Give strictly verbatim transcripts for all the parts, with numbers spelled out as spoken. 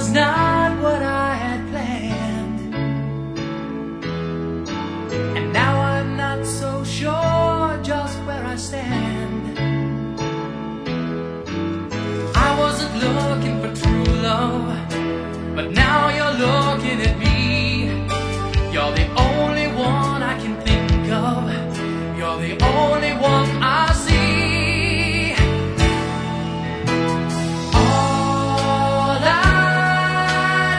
was not what I had planned, and now I'm not so sure just where I stand. I wasn't looking for true love, but now you're looking at me. You're the only one I can think of. You're the only one I see. All I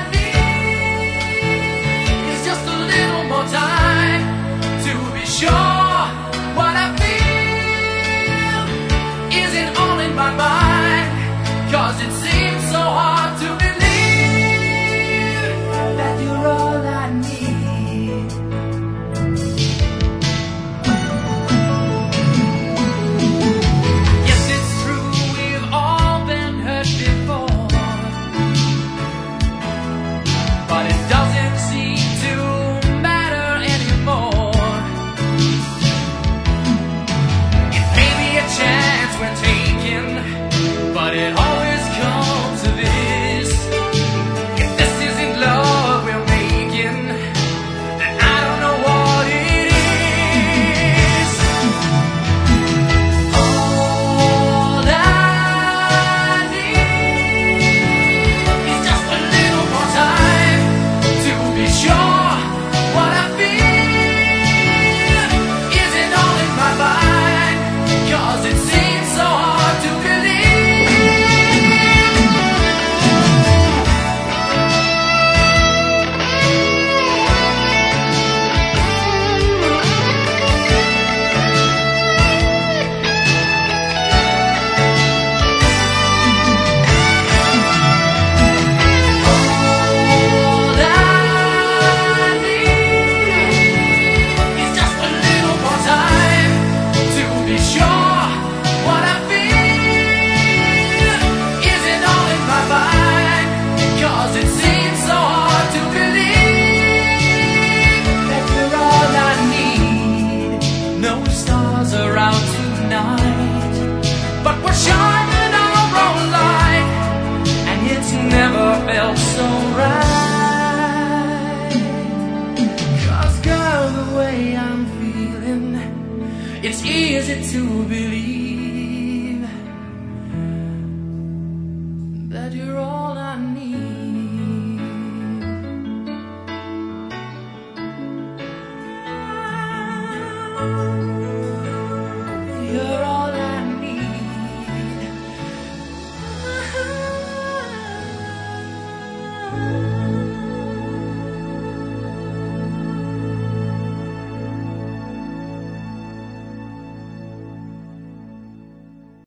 need is just a little more time to be sure what I feel isn't all in my mind. 'Cause it seems so hard to believe that you're all I need. Yes, it's true, we've all been hurt before, but it doesn't seem to matter anymore. It may be a chance we're taking, but it always comes to this. If this isn't love we're making, then I don't know what it is. All I need is just a little more time to be sure what I feel isn't all in my mind. 'Cause it seems so hard to around tonight, but we're shining our own light, and it's never felt so right. 'Cause girl, the way I'm feeling, it's easy to believe that you're all I need. You're